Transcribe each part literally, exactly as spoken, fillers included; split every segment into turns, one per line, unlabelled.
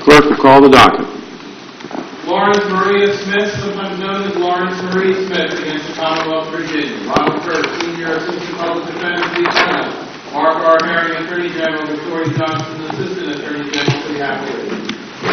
Clerk will call the docket.
Lawrence Maria Smith, sometimes known as Lawrence Marie Smith, against the Commonwealth of Virginia. Robert Kurtz, Senior Assistant Public Defender for the Senate. Mark R. Herring, Attorney General. Victoria Johnson, Assistant Attorney General for the appellate.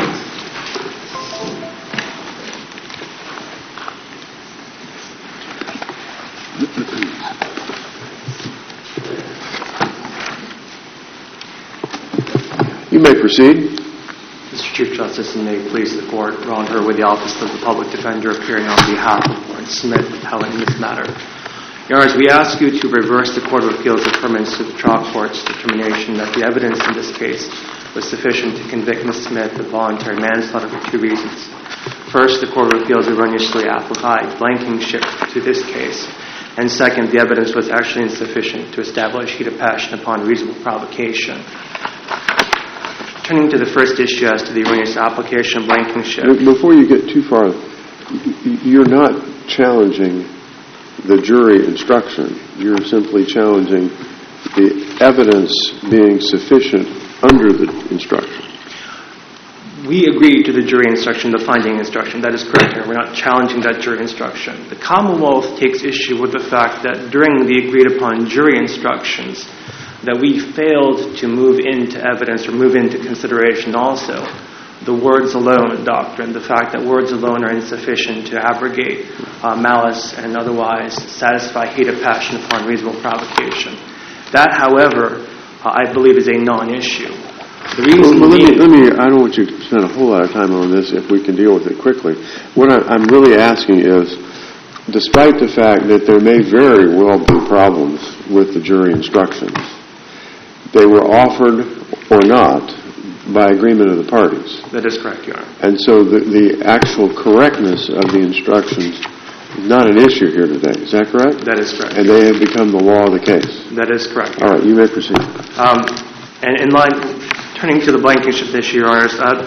You may proceed.
Mister Chief Justice, and may it please the Court, Ron Herr with the Office of the Public Defender, appearing on behalf of Lawrence Smith, appellant in this matter. Your Honors, we ask you to reverse the Court of Appeals' affirmance to the trial court's determination that the evidence in this case was sufficient to convict Miz Smith of voluntary manslaughter for two reasons. First, the Court of Appeals erroneously applied Blankenship to this case. And second, the evidence was actually insufficient to establish heat of passion upon reasonable provocation. Turning to the first issue as to the erroneous application of Blankenship.
Before you get too far, you're not challenging the jury instruction. You're simply challenging the evidence being sufficient under the instruction.
We agreed to the jury instruction, the finding instruction. That is correct. We're not challenging that jury instruction. The Commonwealth takes issue with the fact that during the agreed-upon jury instructions, that we failed to move into evidence or move into consideration also the words alone doctrine, the fact that words alone are insufficient to abrogate uh, malice and otherwise satisfy heat of passion upon reasonable provocation. That, however, uh, I believe is a non-issue. The reason
well, well, let, me,
being,
let me, I don't want you to spend a whole lot of time on this if we can deal with it quickly. What I, I'm really asking is, despite the fact that there may very well be problems with the jury instructions, they were offered or not by agreement of the parties.
That is correct, Your Honor.
And so the, the actual correctness of the instructions is not an issue here today. Is that correct?
That is correct.
And they have become the law of the case.
That is correct.
All right, you may proceed.
Um, and in line, turning to the Blankenship issue, Your Honor, uh,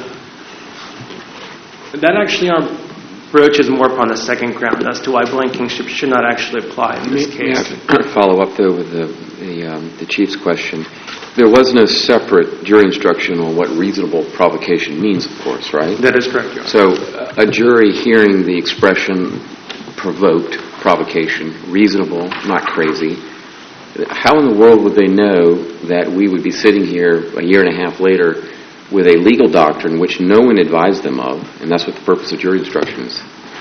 that actually uh, broaches more upon the second ground as to why Blankenship should not actually apply in this
May,
case.
may I follow up, though, with the the, um, the Chief's question? There was no separate jury instruction on what reasonable provocation means, of course, right?
That is correct, Your Honor.
So uh, a jury hearing the expression provoked provocation, reasonable, not crazy, how in the world would they know that we would be sitting here a year and a half later with a legal doctrine which no one advised them of, and that's what the purpose of jury instructions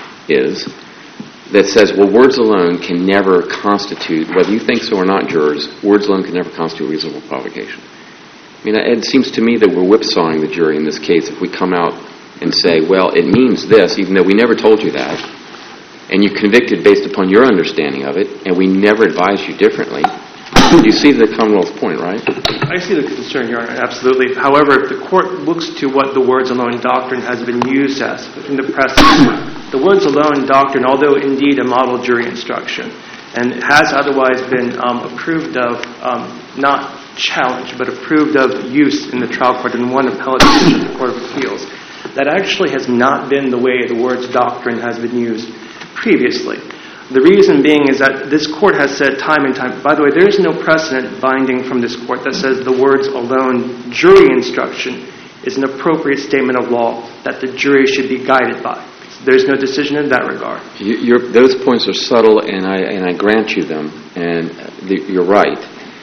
is, that says, well, words alone can never constitute, whether you think so or not, jurors, words alone can never constitute reasonable provocation. I mean, it seems to me that we're whipsawing the jury in this case if we come out and say, well, it means this, even though we never told you that, and you convicted based upon your understanding of it, and we never advised you differently. You see the Commonwealth's point, right?
I see the concern, Your Honor, absolutely. However, if the Court looks to what the words alone doctrine has been used as in the precedent, the words alone doctrine, although indeed a model jury instruction, and has otherwise been um, approved of, um, not challenged, but approved of use in the trial court in one appellate decision of the Court of Appeals, that actually has not been the way the words doctrine has been used previously. The reason being is that this Court has said time and time, by the way, there is no precedent binding from this Court that says the words alone jury instruction is an appropriate statement of law that the jury should be guided by. There's no decision in that regard.
You, you're, those points are subtle, and I and I grant you them, and the, you're right.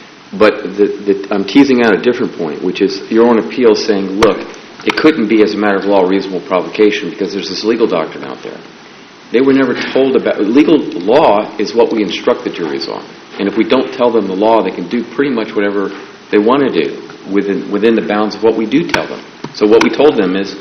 But the, the, I'm teasing out a different point, which is you're on appeal saying, look, it couldn't be as a matter of law reasonable provocation because there's this legal doctrine out there. They were never told about legal law is what we instruct the juries on, and if we don't tell them the law, they can do pretty much whatever they want to do within within the bounds of what we do tell them. So what we told them is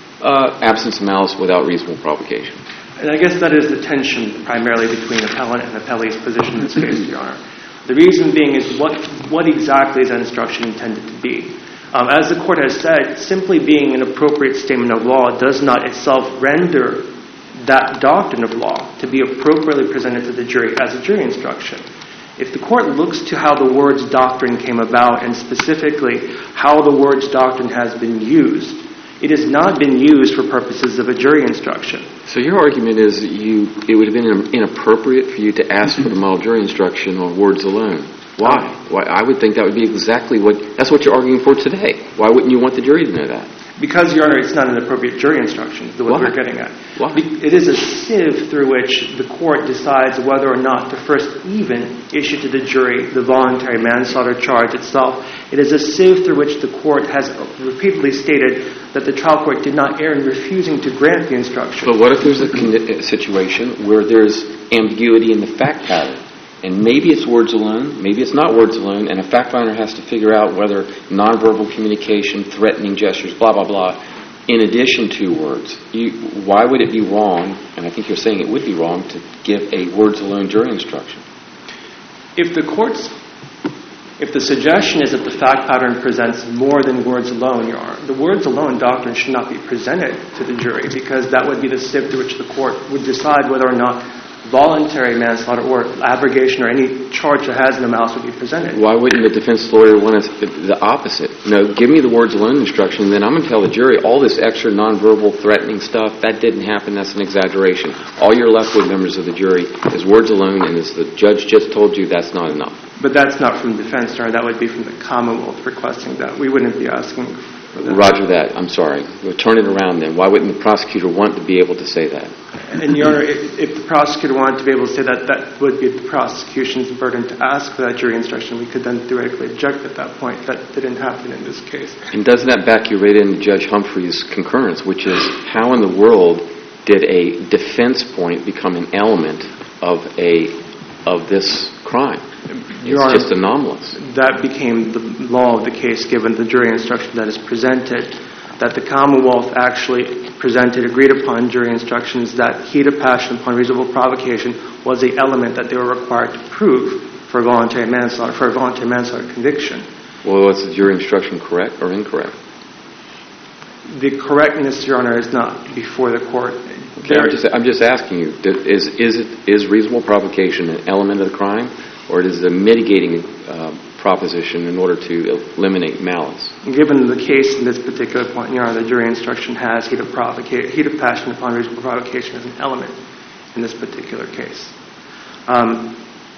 uh, absence of malice without reasonable provocation.
And I guess that is the tension primarily between appellant and appellee's position in this case, Your Honor. The reason being is what what exactly is that instruction intended to be? Um, as the Court has said, simply being an appropriate statement of law does not itself render that doctrine of law to be appropriately presented to the jury as a jury instruction. If the Court looks to how the words doctrine came about and specifically how the words doctrine has been used, it has not been used for purposes of a jury instruction.
So your argument is that you it would have been inappropriate for you to ask for the model jury instruction on words alone. Why? Why? I would think that would be exactly what, that's what you're arguing for today. Why wouldn't you want the jury to know that?
Because, Your Honor, it's not an appropriate jury instruction, is what
Why?
we're getting at.
Why?
It is a sieve through which the court decides whether or not to first even issue to the jury the voluntary manslaughter charge itself. It is a sieve through which the court has repeatedly stated that the trial court did not err in refusing to grant the instruction.
But what if there's a, con- a situation where there's ambiguity in the fact pattern? And maybe it's words alone, maybe it's not words alone, and a fact finder has to figure out whether nonverbal communication, threatening gestures, blah, blah, blah, in addition to words. You, why would it be wrong, and I think you're saying it would be wrong, to give a words alone jury instruction?
If the court's, if the suggestion is that the fact pattern presents more than words alone, Your Honor, the words alone doctrine should not be presented to the jury, because that would be the sieve through which the court would decide whether or not voluntary manslaughter or abrogation or any charge that has no malice would be presented.
Why wouldn't the defense lawyer want us the opposite? No, give me the words alone instruction, and then I'm going to tell the jury all this extra nonverbal threatening stuff, that didn't happen, that's an exaggeration. All you're left with, members of the jury, is words alone, and as the judge just told you, that's not enough.
But that's not from the defense, Your Honor. That would be from the Commonwealth requesting that. We wouldn't be asking for that.
Roger that. I'm sorry. We'll turn it around then. Why wouldn't the prosecutor want to be able to say that?
And, Your Honor, if, if the prosecutor wanted to be able to say that, that would be the prosecution's burden to ask for that jury instruction. We could then theoretically object at that point. That didn't happen in this case.
And doesn't that back you right into Judge Humphrey's concurrence, which is how in the world did a defense point become an element of a of this crime?
Your
It's
Honor,
just anomalous.
that became the law of the case given the jury instruction that is presented, that the Commonwealth actually presented agreed upon jury instructions that heat of passion upon reasonable provocation was the element that they were required to prove for voluntary manslaughter, for a voluntary manslaughter conviction.
Well, was the jury instruction correct or incorrect?
The correctness, Your Honor, is not before the court.
Okay, I'm, just, I'm just asking you, is, is, it, is reasonable provocation an element of the crime, or is it a mitigating uh, proposition in order to eliminate malice?
Given the case in this particular point, Your Honor, the jury instruction has heat of, provoca- heat of passion upon reasonable provocation as an element in this particular case. Um,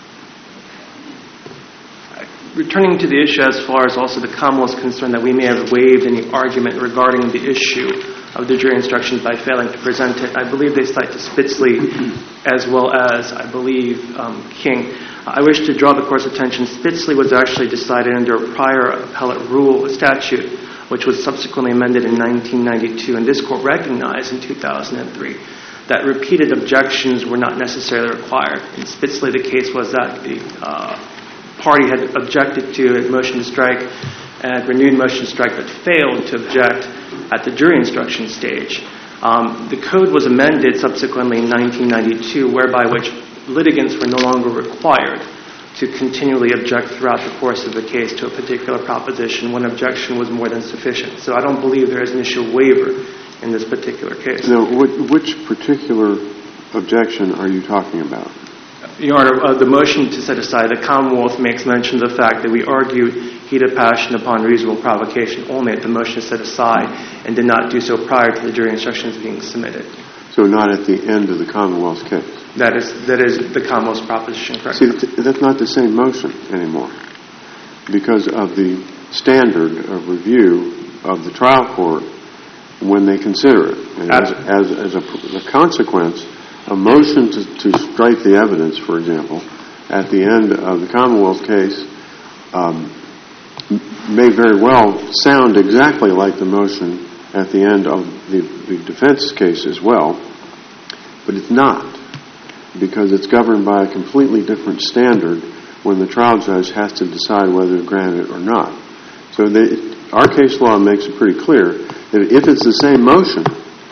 returning to the issue as far as also the Commonwealth's concern that we may have waived any argument regarding the issue of the jury instructions by failing to present it, I believe they cite to Spitzley as well as, I believe, um, King. I wish to draw the Court's attention. Spitzley was actually decided under a prior appellate rule statute, which was subsequently amended in nineteen ninety-two, and this Court recognized in two thousand three that repeated objections were not necessarily required. In Spitzley, the case was that the uh, party had objected to a motion to strike and renewed motion to strike but failed to object at the jury instruction stage. Um, the code was amended subsequently in nineteen ninety-two, whereby which litigants were no longer required to continually object throughout the course of the case to a particular proposition when objection was more than sufficient. So I don't believe there is an issue of waiver in this particular case.
Now, which particular objection are you talking about?
Your Honor, uh, the motion to set aside, the Commonwealth makes mention of the fact that we argued heat of passion upon reasonable provocation only at the motion to set aside and did not do so prior to the jury instructions being submitted.
So not at the end of the Commonwealth's case?
That is that is the Commonwealth's proposition, correct?
See, that's not the same motion anymore because of the standard of review of the trial court when they consider it. And as, as, as a, a consequence, a motion to, to strike the evidence, for example, at the end of the Commonwealth case um, may very well sound exactly like the motion at the end of the, the defense case as well, but it's not, because it's governed by a completely different standard when the trial judge has to decide whether to grant it or not. So they, our case law makes it pretty clear that if it's the same motion,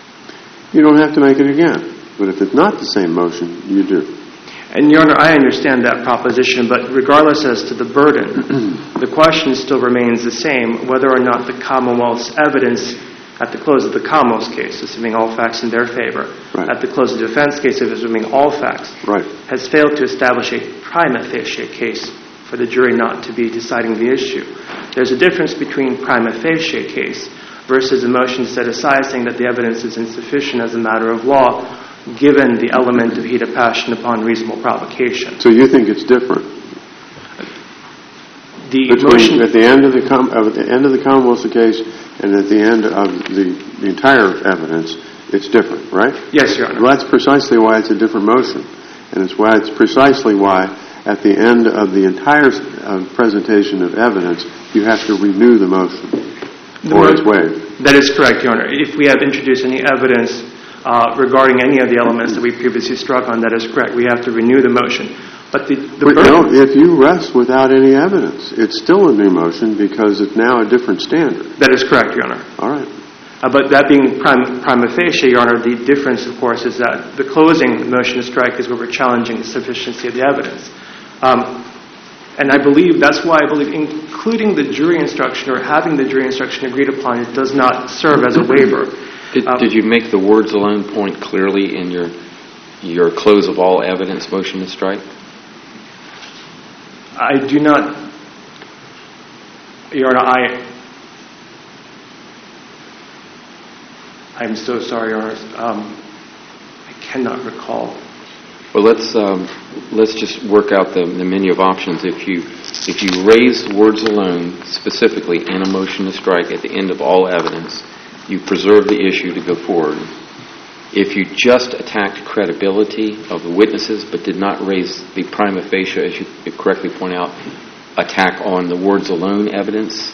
you don't have to make it again. But if it's not the same motion, you do.
And, Your Honor, I understand that proposition, but regardless as to the burden, the question still remains the same, whether or not the Commonwealth's evidence at the close of the Commonwealth's case, assuming all facts in their favor,
right. At
the close of the defense case, assuming all facts,
right.
has failed to establish a prima facie case for the jury not to be deciding the issue. There's a difference between prima facie case versus a motion set aside saying that the evidence is insufficient as a matter of law, given the element of heat of passion upon reasonable provocation.
So you think it's different?
The
Between,
motion
at the end of the com, at the end of the Commonwealth's case and at the end of the, the entire evidence, it's different, right?
Yes, Your Honor.
Well, that's precisely why it's a different motion, and it's why it's precisely why at the end of the entire uh, presentation of evidence, you have to renew the motion,
The
or
mo-
it's waived.
That is correct, Your Honor. If we have introduced any evidence uh, regarding any of the elements that we previously struck on, that is correct. We have to renew the motion. But the, the
But
burden-
no, if you rest without any evidence, it's still a new motion because it's now a different standard.
That is correct, Your Honor.
All right.
Uh, but that being prima, prima facie, Your Honor, the difference, of course, is that the closing motion to strike is where we're challenging the sufficiency of the evidence. Um, and I believe, that's why I believe including the jury instruction or having the jury instruction agreed upon, it does not serve as a waiver.
Did,
Um,
did you make the words alone point clearly in your your close of all evidence motion to strike?
I do not, Your Honor, I, I'm so sorry, Your Honor. Um, I cannot recall.
Well, let's um, let's just work out the, the menu of options. If you if you raise words alone specifically in a motion to strike at the end of all evidence, you preserve the issue to go forward. If you just attacked credibility of the witnesses but did not raise the prima facie, as you correctly point out, attack on the words alone evidence,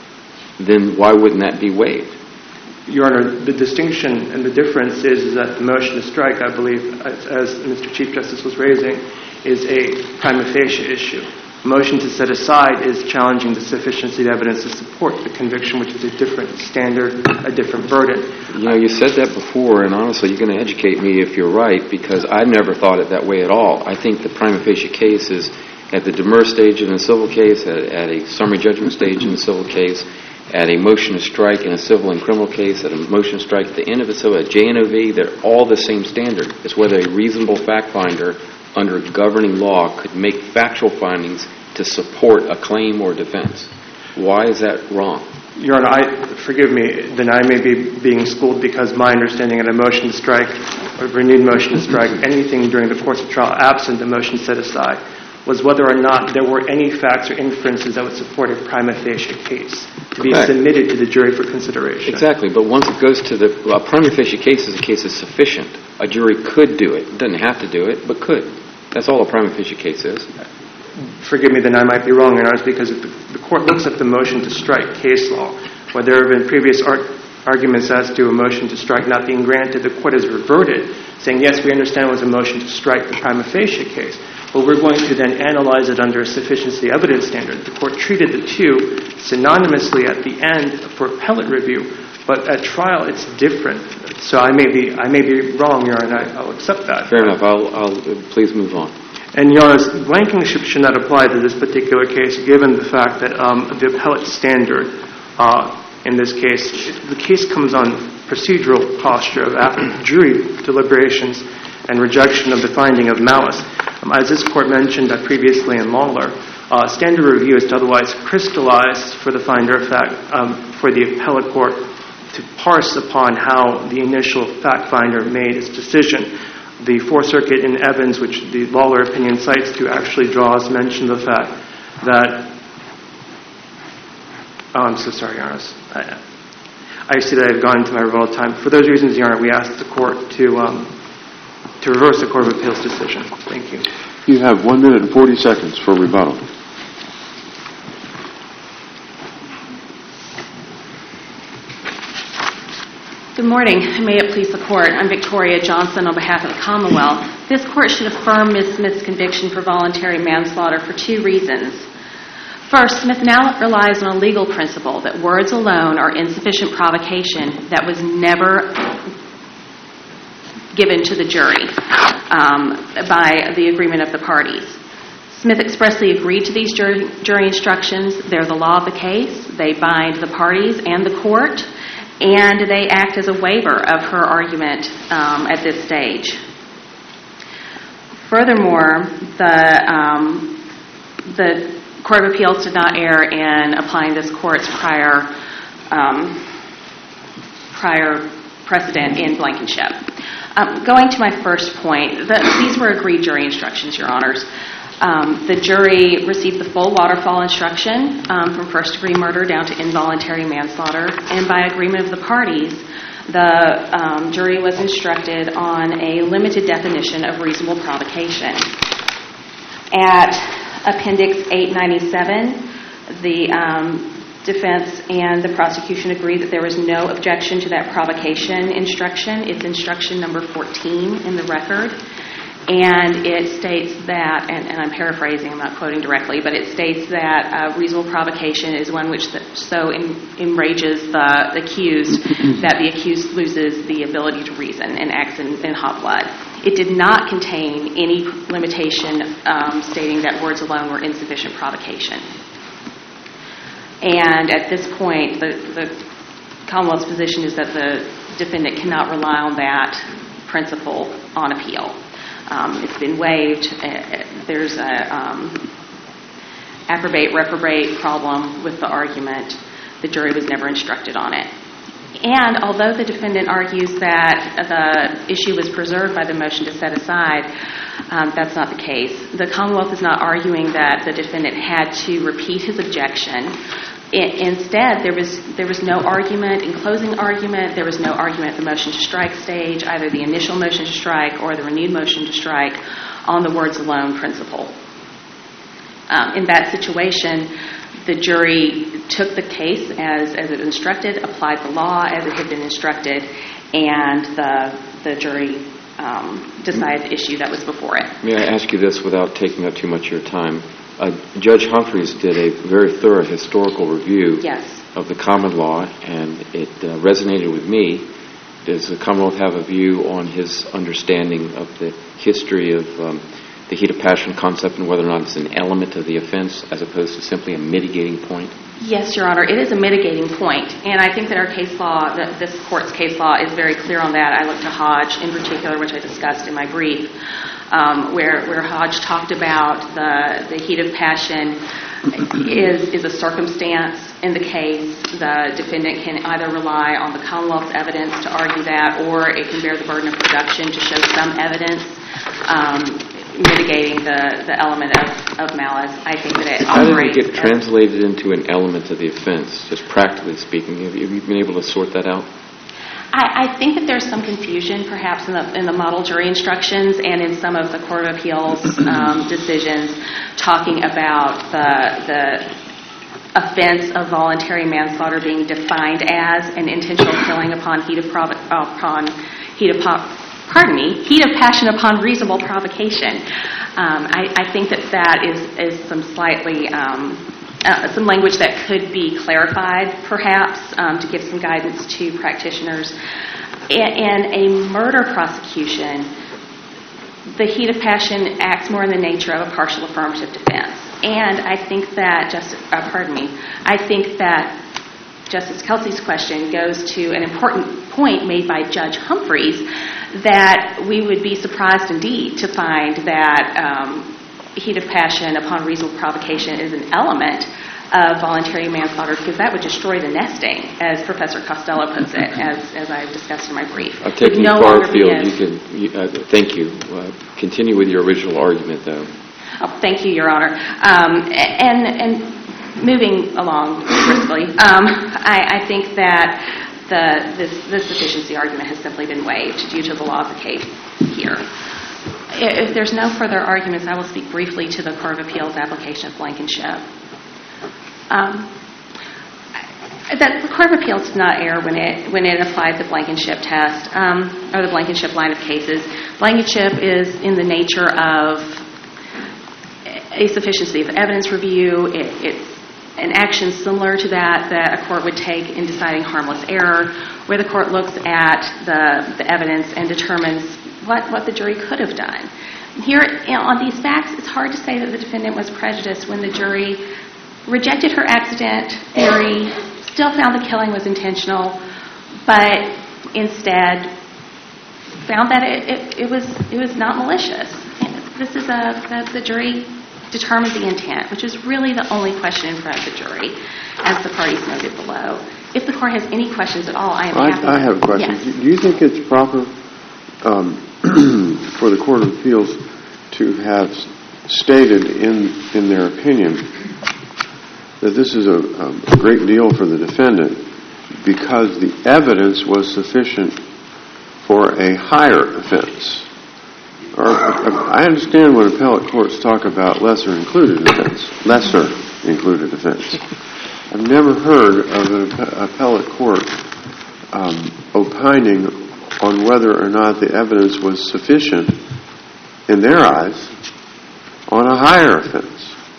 then why wouldn't that be waived?
Your Honor, the distinction and the difference is, is that the motion to strike, I believe, as, as Mister Chief Justice was raising, is a prima facie issue. A motion to set aside is challenging the sufficiency of evidence to support the conviction, which is a different standard, a different burden.
You know, you said that before, and honestly, you're going to educate me if you're right, because I never thought it that way at all. I think the prima facie case is at the demurrer stage in a civil case, at, at a summary judgment stage in a civil case, at a motion to strike in a civil and criminal case, at a motion to strike at the end of a civil, at J N O V, they're all the same standard. It's whether a reasonable fact finder under governing law could make factual findings to support a claim or defense. Why is that wrong?
Your Honor, I, forgive me, then I may be being schooled because my understanding in a motion to strike, or renewed motion to strike, anything during the course of trial absent the motion set aside, was whether or not there were any facts or inferences that would support a prima facie case to be
Correct.
submitted to the jury for consideration.
Exactly, but once it goes to the, well, a prima facie case is a case that's sufficient. A jury could do it. It doesn't have to do it, but could. That's all a prima facie case is.
Forgive me, then I might be wrong, Your Honor, because if the, the court looks at the motion to strike case law, where there have been previous ar- arguments as to a motion to strike not being granted, the court has reverted, saying, yes, we understand it was a motion to strike the prima facie case, but we're going to then analyze it under a sufficiency evidence standard. The court treated the two synonymously at the end for appellate review, but at trial it's different. So I may be I may be wrong, Your Honor, and I, I'll accept that.
Fair enough. I'll, I'll please move on.
And, Your Honor, blanking should not apply to this particular case, given the fact that um, the appellate standard uh, in this case, the case comes on procedural posture of after jury deliberations and rejection of the finding of malice. Um, as this court mentioned uh, previously in Lawler, uh, standard review is to otherwise crystallize for the finder of fact, um, for the appellate court to parse upon how the initial fact finder made its decision. The Fourth Circuit in Evans, which the Lawler opinion cites to, actually draws mention of the fact that, oh, I'm so sorry, Your Honor. I, I see that I've gone into my rebuttal time. For those reasons, Your Honor, we ask the court to um, to reverse the Court of Appeals decision. Thank you.
You have one minute and forty seconds for rebuttal.
Good morning. May it please the Court. I'm Victoria Johnson on behalf of the Commonwealth. This Court should affirm Miz Smith's conviction for voluntary manslaughter for two reasons. First, Smith now relies on a legal principle that words alone are insufficient provocation that was never given to the jury um, by the agreement of the parties. Smith expressly agreed to these jury, jury instructions. They're the law of the case. They bind the parties and the court, and they act as a waiver of her argument um, at this stage. Furthermore, the um, the Court of Appeals did not err in applying this court's prior um, prior precedent in Blankenship. Um, going to my first point, the, these were agreed jury instructions, Your Honors. Um, the jury received the full waterfall instruction um, from first-degree murder down to involuntary manslaughter, and by agreement of the parties, the um, jury was instructed on a limited definition of reasonable provocation. At Appendix eight ninety-seven, the um, defense and the prosecution agreed that there was no objection to that provocation instruction. It's instruction number fourteen in the record. And it states that, and, and I'm paraphrasing, I'm not quoting directly, but it states that uh, reasonable provocation is one which the, so en, enrages the accused that the accused loses the ability to reason and acts in, in hot blood. It did not contain any limitation um, stating that words alone were insufficient provocation. And at this point, the, the Commonwealth's position is that the defendant cannot rely on that principle on appeal. Um, it's been waived. Uh, there's a um, approbate, reprobate problem with the argument. The jury was never instructed on it. And although the defendant argues that the issue was preserved by the motion to set aside, um, that's not the case. The Commonwealth is not arguing that the defendant had to repeat his objection. I, instead, there was there was no argument in closing argument. There was no argument at the motion to strike stage, either the initial motion to strike or the renewed motion to strike, on the words alone principle. Um, in that situation, the jury took the case as, as it was instructed, applied the law as it had been instructed, and the the jury um, decided the issue that was before it.
May I ask you this without taking up too much of your time? Uh, Judge Humphreys did a very thorough historical review
Yes.
of the common law, and it uh, resonated with me. Does the Commonwealth have a view on his understanding of the history of um, the heat of passion concept and whether or not it's an element of the offense as opposed to simply a mitigating point?
Yes, Your Honor, it is a mitigating point, and I think that our case law, that this Court's case law, is very clear on that. I look to Hodge in particular, which I discussed in my brief, um, where where Hodge talked about the the heat of passion is is a circumstance in the case. The defendant can either rely on the Commonwealth's evidence to argue that, or it can bear the burden of production to show some evidence um, mitigating the, the element of, of malice. I think that it
How did it
operates
get translated into an element of the offense, just practically speaking? Have you, have you been able to sort that out?
I, I think that there's some confusion, perhaps, in the in the model jury instructions and in some of the Court of Appeals um, decisions talking about the the offense of voluntary manslaughter being defined as an intentional killing upon heat of provo- uh, upon heat of po- pardon me heat of passion upon reasonable provocation. Um, I, I think that that is is some slightly. Um, Uh, some language that could be clarified, perhaps, um, to give some guidance to practitioners. In, in a murder prosecution, the heat of passion acts more in the nature of a partial affirmative defense. And I think that, Justice, uh, pardon me, I think that Justice Kelsey's question goes to an important point made by Judge Humphreys, that we would be surprised indeed to find that um, heat of passion upon reasonable provocation is an element of voluntary manslaughter, because that would destroy the nesting, as Professor Costello puts it, as, as I've discussed in my brief.
I've taken
no
you far
longer
afield.
begins.
You can, you, uh, thank you. Uh, continue with your original argument, though.
Oh, thank you, Your Honor. Um, and, and moving along briskly, um, I, I think that the this, this sufficiency argument has simply been waived due to the law of the case here. If there's no further arguments, I will speak briefly to the Court of Appeals application of Blankenship. Um, that the Court of Appeals did not err when it when it applied the Blankenship test, um, or the Blankenship line of cases. Blankenship is in the nature of a sufficiency of evidence review. It, it's an action similar to that that a court would take in deciding harmless error, where the court looks at the, the evidence and determines What, what the jury could have done. Here, you know, on these facts, it's hard to say that the defendant was prejudiced when the jury rejected her accident theory, still found the killing was intentional, but instead found that it, it, it was it was not malicious. This is a the, the jury determined the intent, which is really the only question in front of the jury, as the parties noted below. If the court has any questions at all, I am happy.
I, I have a question.
Yes.
Do you think it's proper Um, for the Court of Appeals to have stated in, in their opinion that this is a, a great deal for the defendant because the evidence was sufficient for a higher offense. Or, I understand when appellate courts talk about lesser included offense, lesser included offense. I've never heard of an appellate court um, opining on whether or not the evidence was sufficient in their eyes on a higher offense.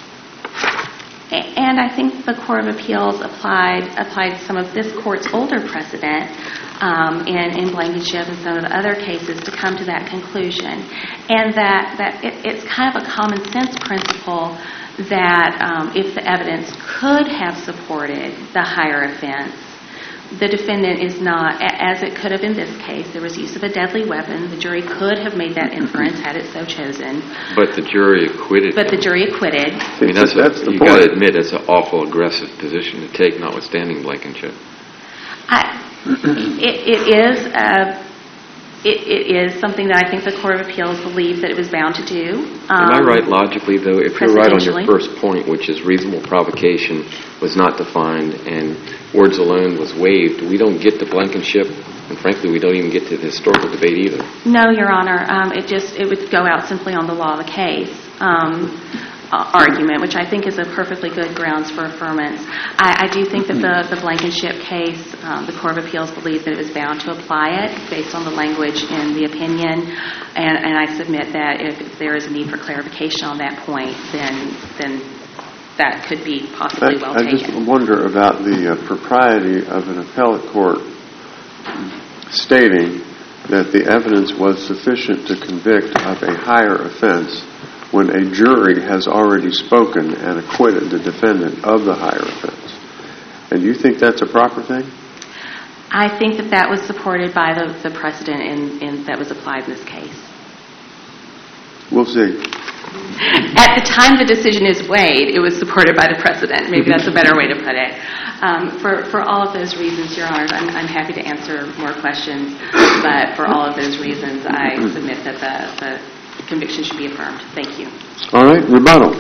And I think the Court of Appeals applied applied some of this court's older precedent um, in, in Blankenship and some of the other cases to come to that conclusion. And that, that it, it's kind of a common sense principle that um, if the evidence could have supported the higher offense, the defendant is not, as it could have in this case, there was use of a deadly weapon. The jury could have made that inference had it so chosen.
But the jury acquitted.
But the jury acquitted.
I mean, that's,
that's
a,
the
you
point.
got to admit, it's an awful aggressive position to take, notwithstanding Blankenship.
I, it, it is a, it, it is something that I think the Court of Appeals believed that it was bound to do. Um,
Am I right logically, though? If you're right on your
Precedentially.
first point, which is reasonable provocation was not defined and words alone was waived, we don't get to Blankenship, and frankly, we don't even get to the historical debate either.
No, Your Honor. Um, it just it would go out simply on the law of the case um, uh, argument, which I think is a perfectly good grounds for affirmance. I, I do think that the, the Blankenship case, um, the Court of Appeals believed that it was bound to apply it based on the language in the opinion, and, and I submit that if, if there is a need for clarification on that point, then then that could be possibly well
I, I
taken.
just wonder about the uh, propriety of an appellate court stating that the evidence was sufficient to convict of a higher offense when a jury has already spoken and acquitted the defendant of the higher offense. And you think that's a proper thing?
I think that that was supported by the, the precedent in, in, that was applied in this case.
We'll see.
At the time the decision is weighed, it was supported by the precedent. Maybe that's a better way to put it. Um, for, for all of those reasons, Your Honors, I'm, I'm happy to answer more questions, but for all of those reasons, I submit that the, the conviction should be affirmed. Thank you.
All right, rebuttal.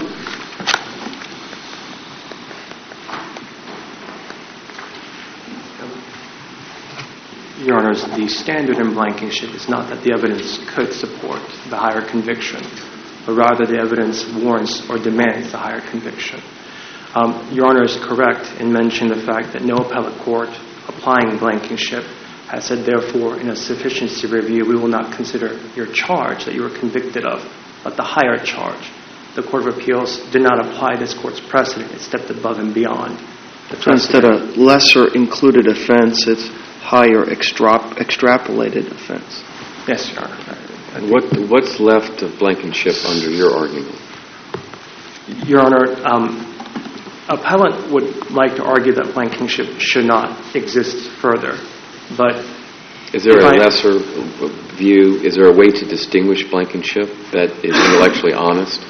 Your Honors, the standard in Blankenship is not that the evidence could support the higher conviction, but rather the evidence warrants or demands the higher conviction. Um, Your Honor is correct in mentioning the fact that no appellate court applying Blankenship has said, therefore, in a sufficiency review, we will not consider your charge that you were convicted of, but the higher charge. The Court of Appeals did not apply this court's precedent. It stepped above and beyond the
So instead
precedent.
of lesser included offense, it's higher extra- extrapolated offense.
Yes, Your Honor.
And what, what's left of Blankenship under your argument?
Your Honor, um, appellant would like to argue that Blankenship should not exist further, but
Is there
if
a
I-
lesser view? Is there a way to distinguish Blankenship that is intellectually honest?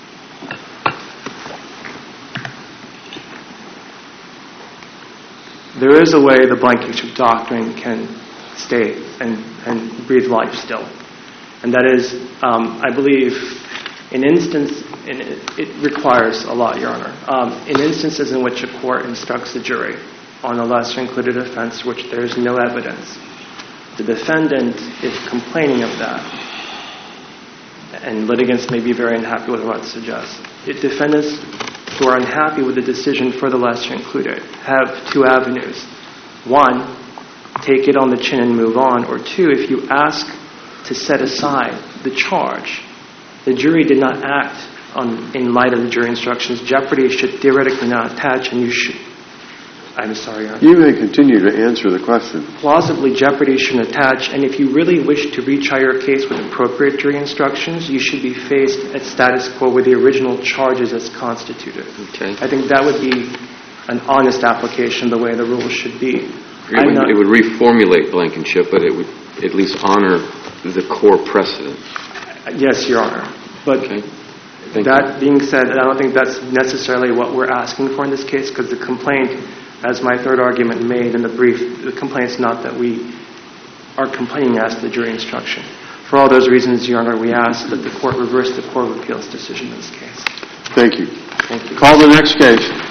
There is a way the Blankenship doctrine can stay and, and breathe life still. And that is, um, I believe, in instance, in, it requires a lot, Your Honor. Um, in instances in which a court instructs the jury on a lesser included offense for which there is no evidence, the defendant is complaining of that, and litigants may be very unhappy with what it suggests. If defendants who are unhappy with the decision for the lesser included have two avenues. One, take it on the chin and move on. Or two, if you ask to set aside the charge, the jury did not act on, in light of the jury instructions. Jeopardy should theoretically not attach, and you should... I'm sorry, Your Honor.
You may continue to answer the question.
Plausibly, jeopardy shouldn't attach, and if you really wish to retry your case with appropriate jury instructions, you should be faced at status quo with the original charges as constituted.
Okay.
I think that would be an honest application of the way the rules should be.
It
I'm
would,
not-
it would reformulate Blankenship, but it would at least honor the core precedent.
Yes, Your Honor. But
Okay. Thank
that
you.
being said, I don't think that's necessarily what we're asking for in this case, because the complaint, as my third argument made in the brief, the complaint's not that we are complaining as to the jury instruction. For all those reasons, Your Honor, we ask that the Court reverse the Court of Appeals decision in this case.
Thank you.
Thank you.
Call the next case.